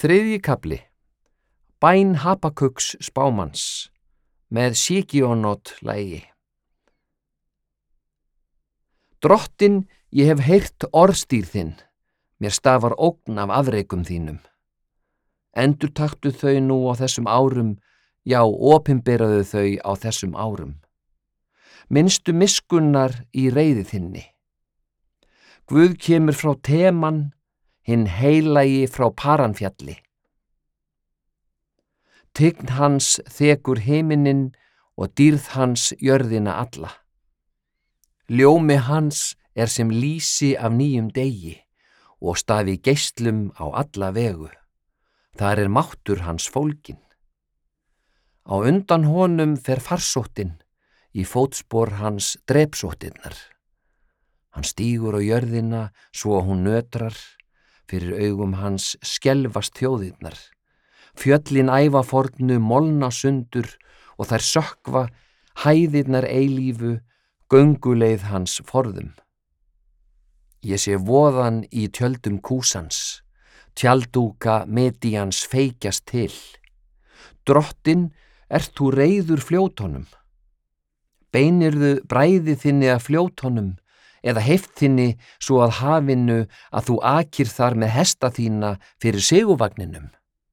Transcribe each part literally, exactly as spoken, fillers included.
Þriðji kafli. Bæn Habakuks spámanns með Síkíónot lagi. Drottin, ég hef heyrt orðstír þinn, mér stafar ógn af afreikum þínum. Endurtaktu þau nú á þessum árum, já, opinberaðu þau á þessum árum. Minnstu miskunnar í reiði þinni. Guð kemur frá Teman, hinn heilagi frá Paranfjalli. Tign hans þekur himininn og dýrð hans jörðina alla. Ljómi hans er sem lýsi af nýjum degi og stafi geislum á alla vegu. Þar er máttur hans fólginn. Á undan honum fer farsóttin, í fótspor hans drepsóttirnar. Hann stígur á jörðina svo hún nötrar, fyrir augum hans skelfast þjóðirnar. Fjöllin æva fornu molna sundur og þær sökkva hæðirnar eilífu, gönguleið hans forðum. Ég sé voðan í tjöldum Kúsans, tjaldúka Medíans feykjast til. Drottin, ert þú reiður fljótonum? Beinirðu bræði þinni að fljótonum, eða heift þinni svo að hafinu að þú akir þar með hesta þína fyrir sigurvagninum?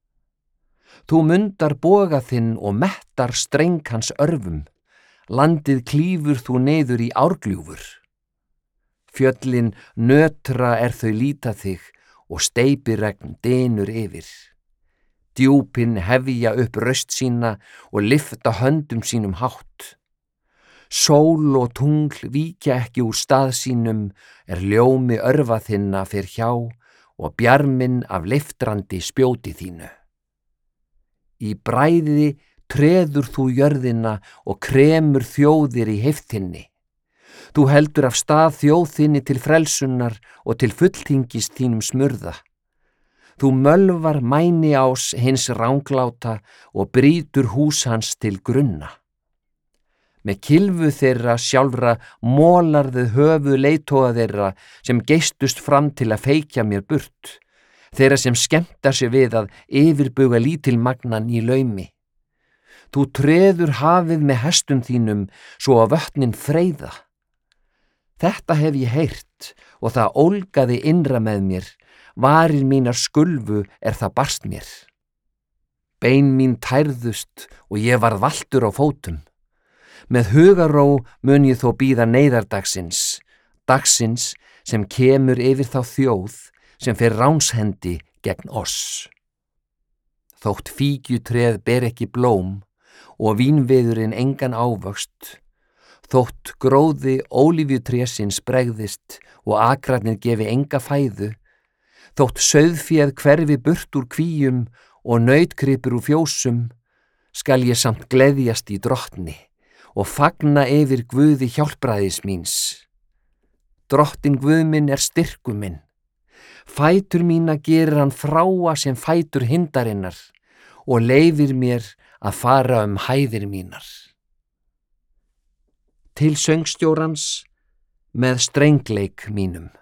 Þú mundar boga þinn og mettar streng hans örfum, landið klífur þú neyður í árgljúfur. Fjöllin nötra er þau líta þig og steypiregn dynur yfir. Djúpin hefja upp raust sína og lyfta höndum sínum hátt. Sól og tungl víkja ekki úr stað sínum, er ljómi örva þinna fer hjá og bjarminn af leiftrandi spjóti þínu. Í bræði treður þú jörðina og kremur þjóðir í heiftinni. Þú heldur af stað þjóð þinni til frelsunnar og til fulltingis þínum smurða. Þú mölvar mæni ás hins rángláta og brýtur hús hans til grunna. Með kylfu þeirra sjálfra mólarðu höfuð leiðtoga þeirra sem geistust fram til að feykja mér burt, þeirra sem skemmta sig við að yfirbuga lítilmagnan í laumi. Þú treður hafið með hestum þínum svo að vötnin freyða. Þetta hef ég heyrt og það ólgaði innra með mér, varir mínar skulfu er það barst mér. Bein mín tærðust og ég varð valtur á fótum. Með hugarró mun ég þó bíða neyðardagsins, dagsins sem kemur yfir þá þjóð sem fer ránshendi gegn oss. Þótt fíkjutréð ber ekki blóm og vínviðurinn engan ávöxt, þótt gróði ólífjutrésins bregðist og akrarnir gefi enga fæðu, þótt sauðféð hverfi burt úr kvíum og nautgripur úr fjósum, skal ég samt gleðjast í drottni og fagna yfir Guði hjálpræðis míns. Drottin Guð minn er styrkur minn. Fætur mína gerir hann fráa sem fætur hindarinnar og leyfir mér að fara um hæðir mínar. Til söngstjórans með strengleik mínum.